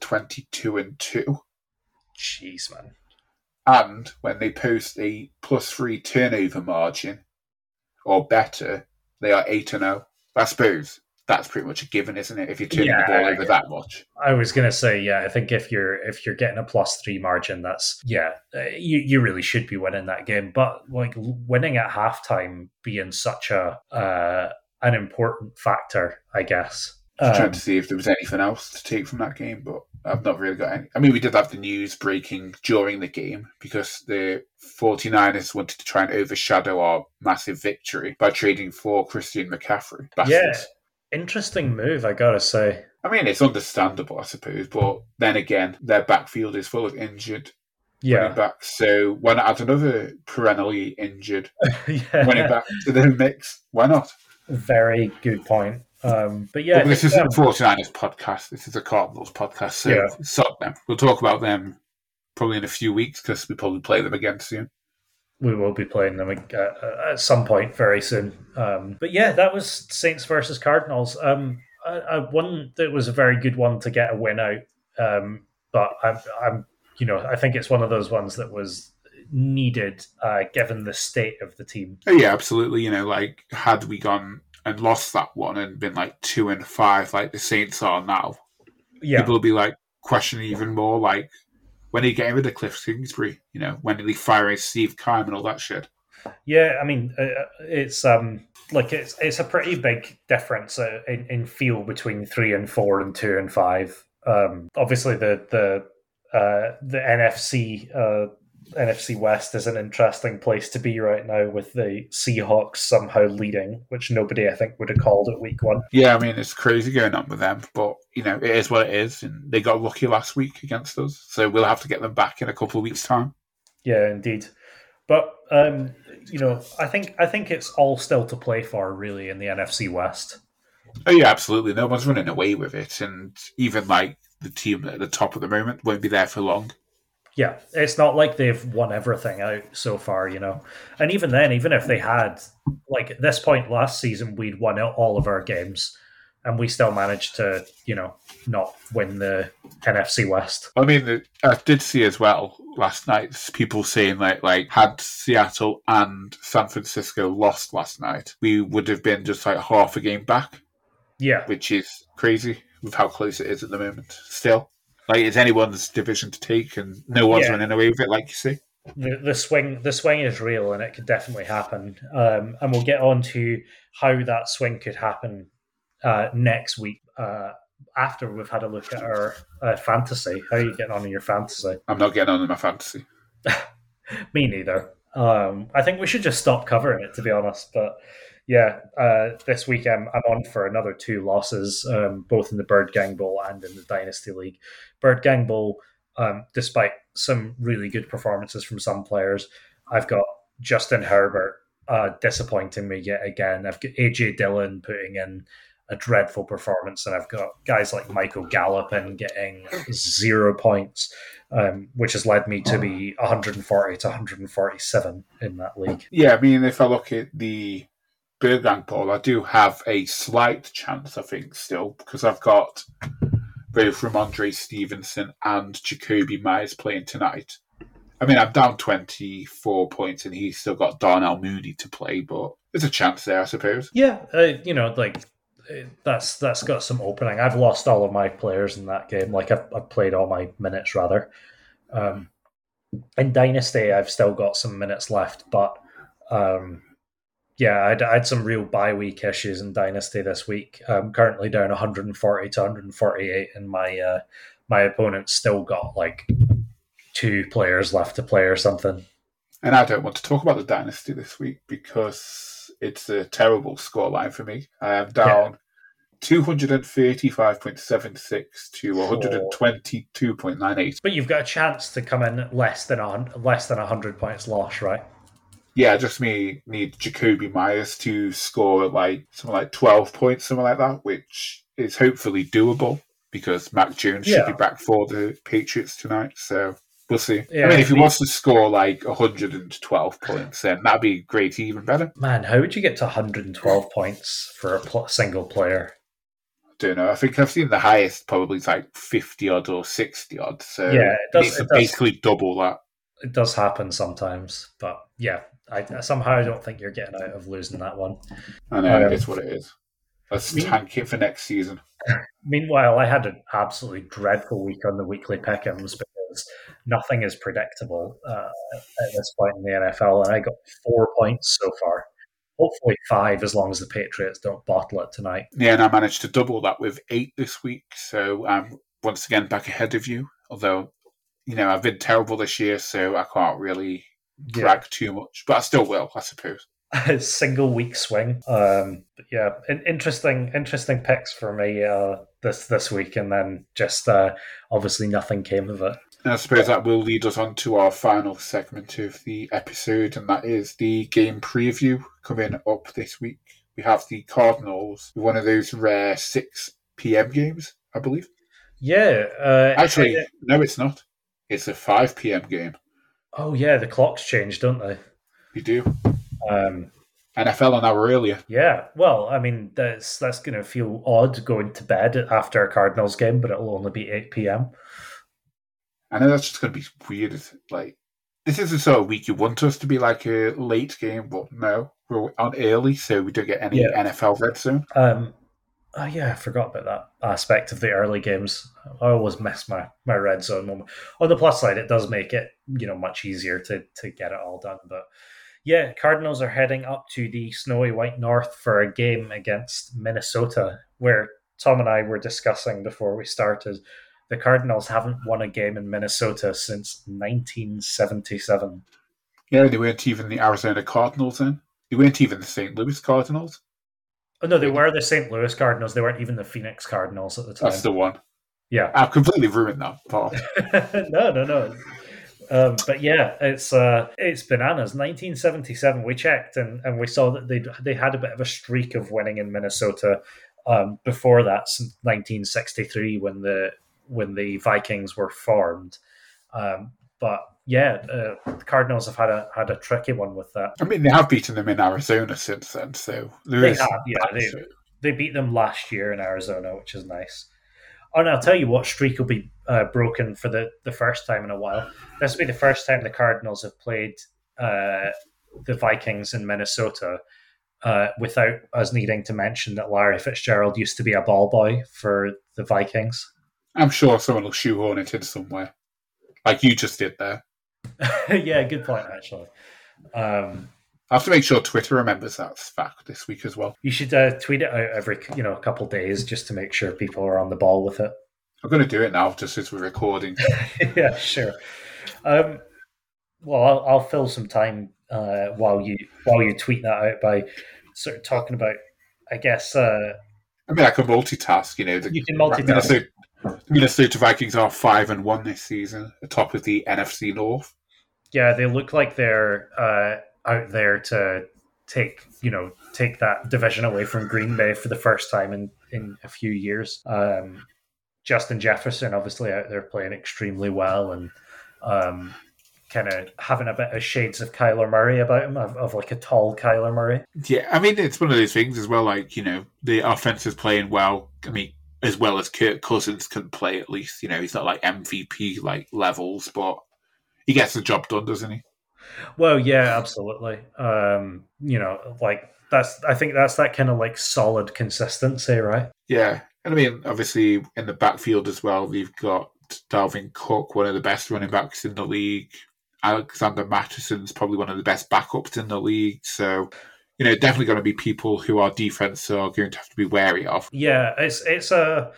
22-2. Jeez, man. And when they post a +3 turnover margin, or better, they are 8-0. I suppose that's pretty much a given, isn't it? If you're turning the ball over that much. I was going to say, yeah, I think if you're getting a +3 margin, that's you really should be winning that game. But winning at halftime being such an important factor, I guess. Trying to see if there was anything else to take from that game, but I've not really got any. I mean, we did have the news breaking during the game because the 49ers wanted to try and overshadow our massive victory by trading for Christian McCaffrey. Bastards. Yeah, interesting move, I gotta say. I mean, it's understandable, I suppose, but then again, their backfield is full of injured running backs, so why not add another perennially injured running back to the mix? Why not? Very good point. But yeah, this isn't a 49ers podcast. This is a Cardinals podcast. So suck them. We'll talk about them probably in a few weeks because we probably play them again soon. We will be playing them at some point very soon. But yeah, that was Saints versus Cardinals. One that was a very good one to get a win out. But I think it's one of those ones that was needed given the state of the team. Yeah, absolutely. Had we gone and lost that one and been 2-5 like the Saints are now, people will be questioning even more when are you getting rid of Cliff Kingsbury? When are they firing Steve Keim and all that shit? Yeah, I mean it's a pretty big difference in feel between 3-4 and 2-5. Obviously, the NFC West is an interesting place to be right now with the Seahawks somehow leading, which nobody I think would have called at week one. Yeah, I mean, it's crazy going on with them, but, it is what it is, and they got lucky last week against us, so we'll have to get them back in a couple of weeks' time. Yeah, indeed. But, I think it's all still to play for, really, in the NFC West. Oh, yeah, absolutely. No one's running away with it, and even, the team at the top at the moment won't be there for long. Yeah, it's not like they've won everything out so far, And even then, even if they had, at this point last season, we'd won out all of our games, and we still managed to, not win the NFC West. I mean, I did see as well last night people saying had Seattle and San Francisco lost last night, we would have been just half a game back. Yeah, which is crazy with how close it is at the moment. Still. It's anyone's division to take, and no one's running away with it, like you say. The swing is real, and it could definitely happen. And we'll get on to how that swing could happen next week after we've had a look at our fantasy. How are you getting on in your fantasy? I'm not getting on in my fantasy. Me neither. I think we should just stop covering it, to be honest. But yeah, this week I'm on for another 2 losses, both in the Bird Gang Bowl and in the Dynasty League. Bird Gang Bowl, despite some really good performances from some players, I've got Justin Herbert disappointing me yet again. I've got AJ Dillon putting in a dreadful performance, and I've got guys like Michael Gallup getting 0 points, which has led me to be 140 to 147 in that league. Yeah, I mean, if I look at the Bird Gang Bowl, I do have a slight chance, I think, still, because I've got both Ramondre Stevenson and Jacoby Myers playing tonight. I mean, I'm down 24 points, and he's still got Darnell Mooney to play, but there's a chance there, I suppose. Yeah, that's got some opening. I've lost all of my players in that game. I've played all my minutes, rather. In Dynasty, I've still got some minutes left, but yeah, I had some real bye week issues in Dynasty this week. I'm currently down 140 to 148, and my opponent's still got 2 players left to play or something. And I don't want to talk about the Dynasty this week because it's a terrible scoreline for me. I am down 235.76 to 122.98. But you've got a chance to come in less than 100 points loss, right? Yeah, just need Jacoby Myers to score something like 12 points, something like that, which is hopefully doable because Mac Jones should be back for the Patriots tonight. So we'll see. Yeah, I mean, if he wants to score 112 points, then that'd be great, even better. Man, how would you get to 112 points for a single player? I don't know. I think I've seen the highest probably 50 odd or 60 odd. So yeah, it basically double that. It does happen sometimes, but yeah, I somehow don't think you're getting out of losing that one. I know, it's what it is. Let's tank it for next season. Meanwhile, I had an absolutely dreadful week on the weekly pick'ems because nothing is predictable at this point in the NFL, and I got 4 points so far. Hopefully 5, as long as the Patriots don't bottle it tonight. Yeah, and I managed to double that with 8 this week, so I'm once again back ahead of you, although I've been terrible this year, so I can't really brag too much, but I still will, I suppose. Single week swing. But yeah, interesting picks for me this week, and then just obviously nothing came of it. And I suppose that will lead us on to our final segment of the episode, and that is the game preview coming up this week. We have the Cardinals, one of those rare 6 p.m. games, I believe. Yeah. Actually, no, it's not. It's a 5 p.m. game. Oh, yeah, the clocks change, don't they? They do. NFL an hour earlier. Yeah, well, I mean, that's going to feel odd going to bed after a Cardinals game, but it'll only be 8 p.m. I know that's just going to be weird. This is the sort of week you want us to be a late game, but no, we're on early, so we don't get any NFL red zone. Oh yeah, I forgot about that aspect of the early games. I always miss my red zone moment. On the plus side, it does make it much easier to get it all done. But yeah, Cardinals are heading up to the snowy white north for a game against Minnesota, where Tom and I were discussing before we started the Cardinals haven't won a game in Minnesota since 1977. Yeah, they weren't even the Arizona Cardinals then. They weren't even the St. Louis Cardinals. Oh, no, they were the St. Louis Cardinals. They weren't even the Phoenix Cardinals at the time. That's the one. Yeah. I've completely ruined that part. No. But yeah, it's bananas. 1977, we checked and we saw that they had a bit of a streak of winning in Minnesota before that, since 1963 when the Vikings were formed. But yeah, the Cardinals have had a tricky one with that. I mean, they have beaten them in Arizona since then, so they have. Yeah, they beat them last year in Arizona, which is nice. Oh, and I'll tell you what streak will be broken for the first time in a while. This will be the first time the Cardinals have played the Vikings in Minnesota without us needing to mention that Larry Fitzgerald used to be a ball boy for the Vikings. I'm sure someone will shoehorn it in somewhere, like you just did there. Yeah, good point, actually. I have to make sure Twitter remembers that fact this week as well. You should tweet it out every couple of days just to make sure people are on the ball with it. I'm going to do it now, just as we're recording. Yeah, sure. Well, I'll fill some time while you tweet that out by sort of talking about, I guess. I mean, I can multitask. You can multitask. Minnesota Vikings are 5-1 this season, atop of the NFC North. Yeah, they look like they're out there to take that division away from Green Bay for the first time in a few years. Justin Jefferson obviously out there playing extremely well and kind of having a bit of shades of Kyler Murray about him, of like a tall Kyler Murray. Yeah, I mean, it's one of those things as well, like, the offense is playing well. I mean, as well as Kirk Cousins can play, at least. He's not like MVP like levels, but he gets the job done, doesn't he? Well, yeah, absolutely. Like I think that's that kind of like solid consistency, right? Yeah. And I mean, obviously in the backfield as well, we've got Dalvin Cook, one of the best running backs in the league. Alexander Mattison's probably one of the best backups in the league. So, definitely going to be people who our defense are going to have to be wary of. Yeah, it's a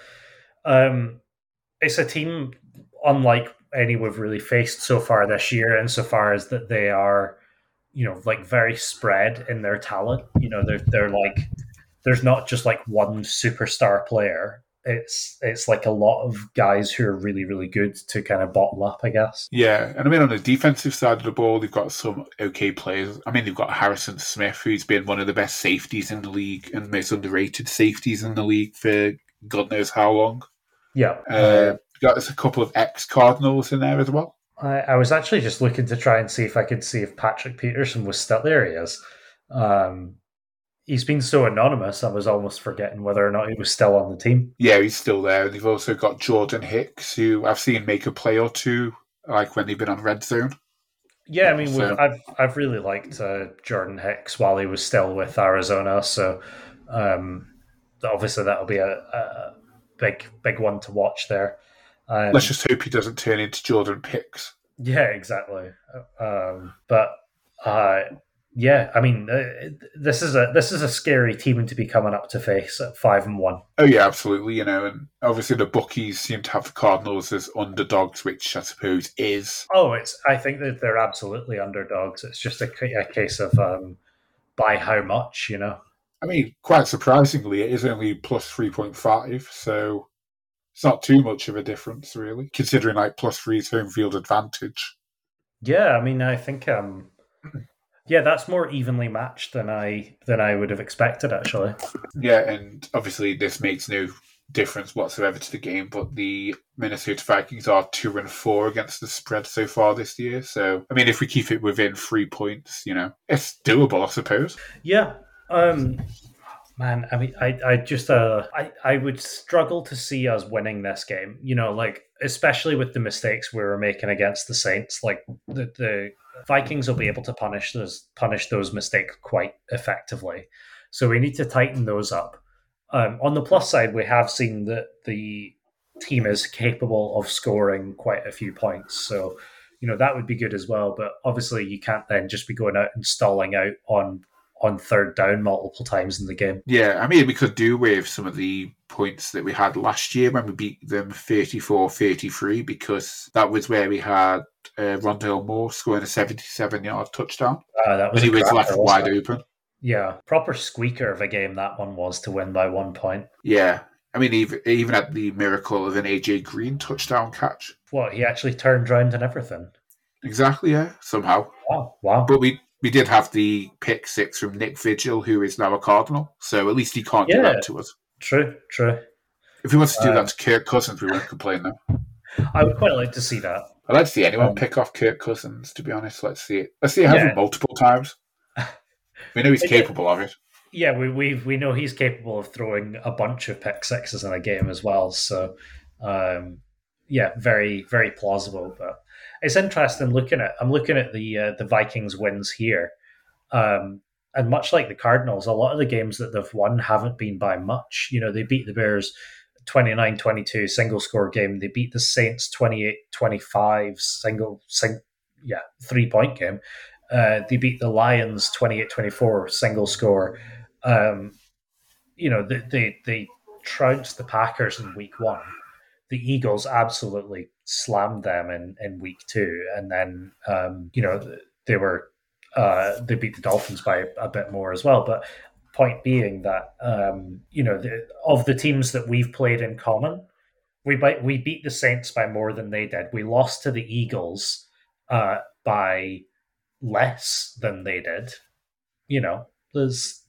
team unlike any we've really faced so far this year, insofar as that they are, like very spread in their talent. They're like, there's not just like one superstar player. It's like a lot of guys who are really, really good to kind of bottle up, I guess. Yeah, and I mean, on the defensive side of the ball, they've got some okay players. I mean, they've got Harrison Smith, who's been one of the best safeties in the league and most underrated safeties in the league for God knows how long. Yeah. Got a couple of ex-Cardinals in there as well. I was actually just looking to try and see if I could see if Patrick Peterson was still there. He is. He's been so anonymous, I was almost forgetting whether or not he was still on the team. Yeah, he's still there. And they've also got Jordan Hicks, who I've seen make a play or two, like when they've been on Red Zone. Yeah, I mean, I've really liked Jordan Hicks while he was still with Arizona. So obviously that'll be a big one to watch there. Let's just hope he doesn't turn into Jordan Hicks. Yeah, exactly. Yeah, I mean, this is a scary team to be coming up to face at 5-1. Oh yeah, absolutely. And obviously the bookies seem to have the Cardinals as underdogs, which I suppose is. Oh, I think that they're absolutely underdogs. It's just a case of by how much, I mean, quite surprisingly, it is only plus 3.5, so it's not too much of a difference, really, considering like +3's home field advantage. Yeah, I mean, I think. Yeah, that's more evenly matched than I would have expected, actually. Yeah, and obviously this makes no difference whatsoever to the game, but the Minnesota Vikings are 2-4 against the spread so far this year. So, I mean, if we keep it within 3 points, it's doable, I suppose. Yeah. Man, I mean, I would struggle to see us winning this game. Like, especially with the mistakes we were making against the Saints. Like, the Vikings will be able to punish those mistakes quite effectively. So we need to tighten those up. On the plus side, we have seen that the team is capable of scoring quite a few points. So, that would be good as well. But obviously, you can't then just be going out and stalling out on on third down multiple times in the game. Yeah, I mean, we could do with some of the points that we had last year when we beat them 34-33, because that was where we had Rondale Moore scoring a 77-yard touchdown. That was he was left wide open. Yeah, proper squeaker of a game that one was to win by 1 point. Yeah, I mean, even had the miracle of an AJ Green touchdown catch. What, he actually turned around and everything? Exactly, yeah, somehow. Wow. But we did have the pick six from Nick Vigil, who is now a Cardinal, so at least he can't do that to us. True. If he wants to do that to Kirk Cousins, we won't complain though. I would quite like to see that. I'd like to see anyone pick off Kirk Cousins, to be honest. Let's see it. Let's see it happen multiple times. We know he's capable of it. Yeah, we know he's capable of throwing a bunch of pick sixes in a game as well. So, very, very plausible. But it's interesting I'm looking at the Vikings wins here, and much like the Cardinals, a lot of the games that they've won haven't been by much. You know, they beat the Bears 29-22 single score game. They beat the Saints 28-25 3 point game. They beat the Lions 28-24 single score. They trounced the Packers in week 1. The Eagles absolutely slammed them in week 2, and then they beat the Dolphins by a bit more as well. But point being that of the teams that we've played in common, we beat the Saints by more than they did. We lost to the Eagles by less than they did. You know, there's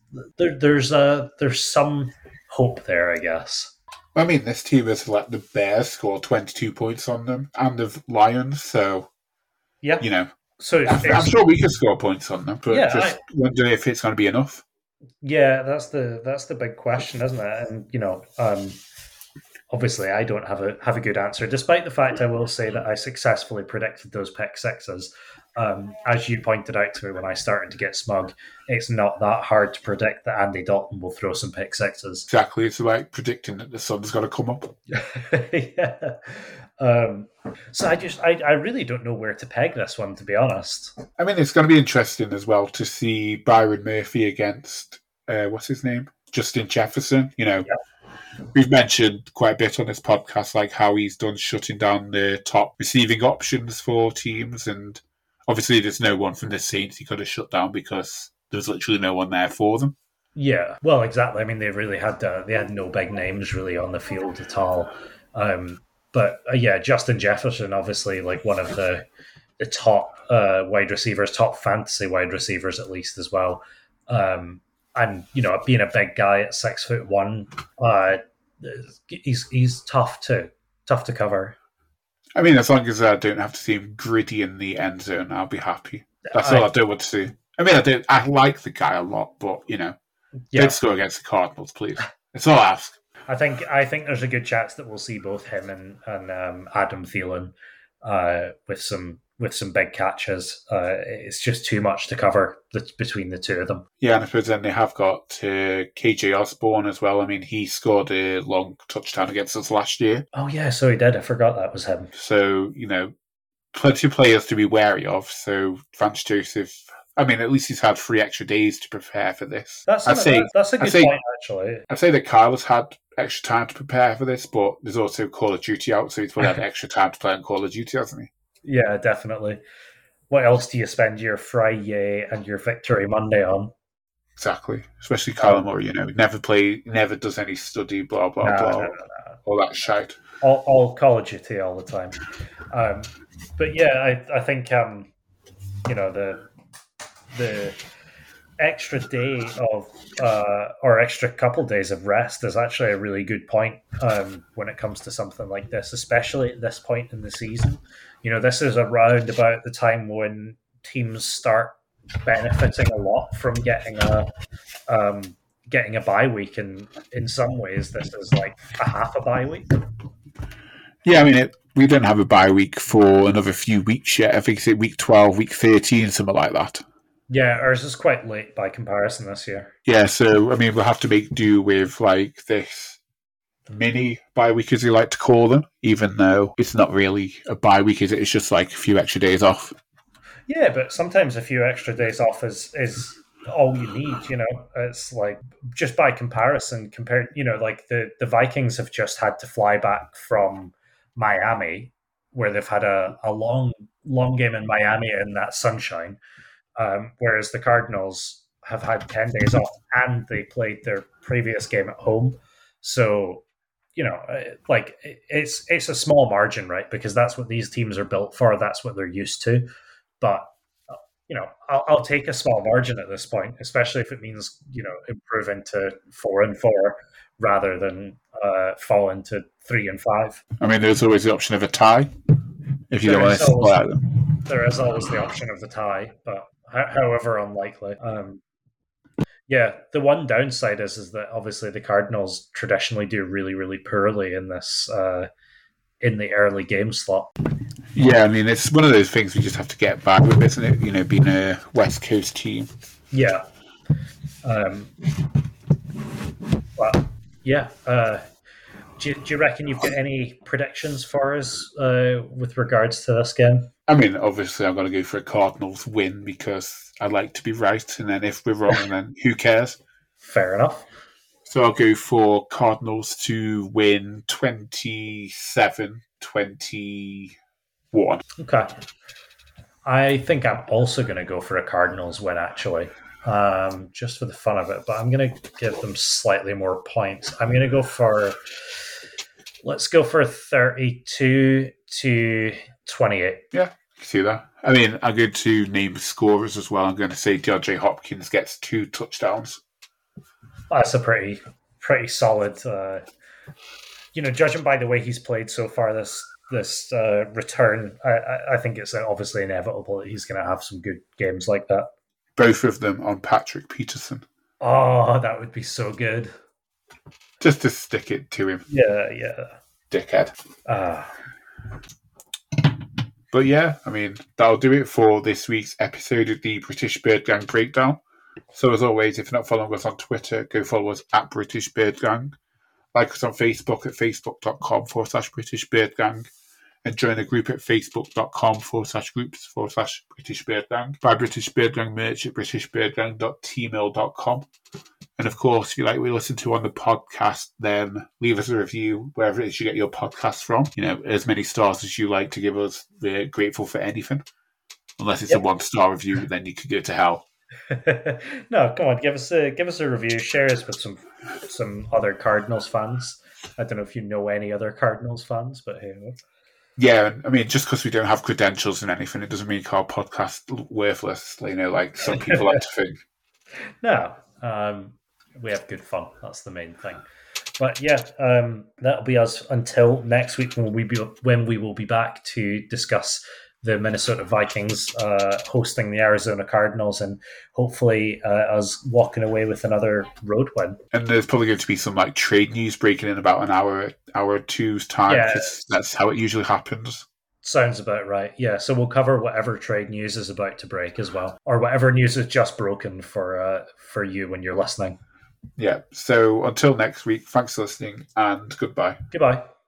some hope there, I guess. I mean, this team has let the Bears score 22 points on them and the Lions, so yeah, So I'm sure we could score points on them, but wonder if it's going to be enough. Yeah, that's the big question, isn't it? And obviously, I don't have a good answer, despite the fact I will say that I successfully predicted those pick sixes. As you pointed out to me when I started to get smug, it's not that hard to predict that Andy Dalton will throw some pick sixes. Exactly, it's like predicting that the sun's going to come up. Yeah. So I really don't know where to peg this one, to be honest. I mean, it's going to be interesting as well to see Byron Murphy against what's his name, Justin Jefferson. We've mentioned quite a bit on this podcast, like how he's done shutting down the top receiving options for teams, and obviously there's no one from the Saints he could have shut down because there's literally no one there for them. Yeah, well, exactly. I mean, they really had no big names really on the field at all. But Justin Jefferson, obviously, like one of the top wide receivers, top fantasy wide receivers at least as well. And being a big guy at 6'1", he's tough to cover. I mean, as long as I don't have to see him gritty in the end zone, I'll be happy. That's all I do want to see. I mean, I like the guy a lot, but don't score against the Cardinals, please. That's all I ask. I think there's a good chance that we'll see both him and Adam Thielen with some big catches. It's just too much to cover between the two of them. Yeah, and I suppose then they have got KJ Osborne as well. I mean, he scored a long touchdown against us last year. Oh yeah, so he did. I forgot that was him. So, plenty of players to be wary of. So Vance Joseph, I mean, at least he's had 3 extra days to prepare for this. That's a good point, actually. I'd say that Kyle has had extra time to prepare for this, but there's also Call of Duty out, so he's probably had extra time to play on Call of Duty, hasn't he? Yeah, definitely. What else do you spend your Friday and your Victory Monday on? Exactly. Especially Kyler Murray, never does any study, blah, blah, blah. No. All that shite. All Call of Duty all the time. But yeah, I think, the extra day of or extra couple days of rest is actually a really good point when it comes to something like this, especially at this point in the season. This is around about the time when teams start benefiting a lot from getting a bye week, and in some ways this is like a half a bye week. Yeah, I mean, we don't have a bye week for another few weeks yet. I think it's week 12, week 13, something like that. Yeah, ours is quite late by comparison this year. Yeah, so, I mean, we'll have to make do with, like, this mini bye week, as you like to call them, even though it's not really a bye week, is it? It's just, like, a few extra days off. Yeah, but sometimes a few extra days off is all you need. It's like, just by comparison, compared, like the Vikings have just had to fly back from Miami, where they've had a long game in Miami in that sunshine, whereas the Cardinals have had 10 days off and they played their previous game at home. So, like, it's a small margin, right? Because that's what these teams are built for. That's what they're used to. But I'll take a small margin at this point, especially if it means improving to 4-4 rather than fall into 3-5. I mean, there's always the option of a tie if you don't want to split them. There is always the option of the tie, but however unlikely. Yeah, the one downside is that obviously the Cardinals traditionally do really, really poorly in this in the early game slot. Yeah, I mean, it's one of those things we just have to get back with, isn't it? Being a West Coast team. Yeah. But yeah, do you reckon you've got any predictions for us with regards to this game? I mean, obviously, I'm going to go for a Cardinals win because I like to be right, and then if we're wrong, then who cares? Fair enough. So I'll go for Cardinals to win 27-21. Okay. I think I'm also going to go for a Cardinals win, actually, just for the fun of it. But I'm going to give them slightly more points. I'm going to go for... Let's go for 32-28. Yeah, I see that. I mean, I'm going to name scorers as well. I'm going to say DeAndre Hopkins gets 2 touchdowns. That's a pretty solid. Judging by the way he's played so far this return, I think it's obviously inevitable that he's going to have some good games like that. Both of them on Patrick Peterson. Oh, that would be so good. Just to stick it to him. Yeah. Dickhead. But yeah, I mean, that'll do it for this week's episode of the British Bird Gang Breakdown. So as always, if you're not following us on Twitter, go follow us at British Bird Gang. Like us on Facebook at facebook.com/British Bird Gang. And join the group at facebook.com/groups/British Bird Gang. Buy British Bird Gang merch at britishbirdgang.tmail.com. And of course, if you like what you listen to on the podcast, then leave us a review wherever it is you get your podcast from. As many stars as you like to give us. We're grateful for anything. Unless it's a 1-star review, then you could go to hell. No, come on, give us a review. Share us with some other Cardinals fans. I don't know if you know any other Cardinals fans, but hey. Yeah, I mean, just because we don't have credentials and anything, it doesn't make our podcast worthless. Like some people like to think. No, we have good fun. That's the main thing. But yeah, that'll be us until next week when we will be back to discuss the Minnesota Vikings hosting the Arizona Cardinals, and hopefully us walking away with another road win. And there's probably going to be some trade news breaking in about an hour or two's time, because that's how it usually happens. Sounds about right. Yeah, so we'll cover whatever trade news is about to break as well, or whatever news is just broken for you when you're listening. Yeah. So until next week, thanks for listening, and goodbye. Goodbye.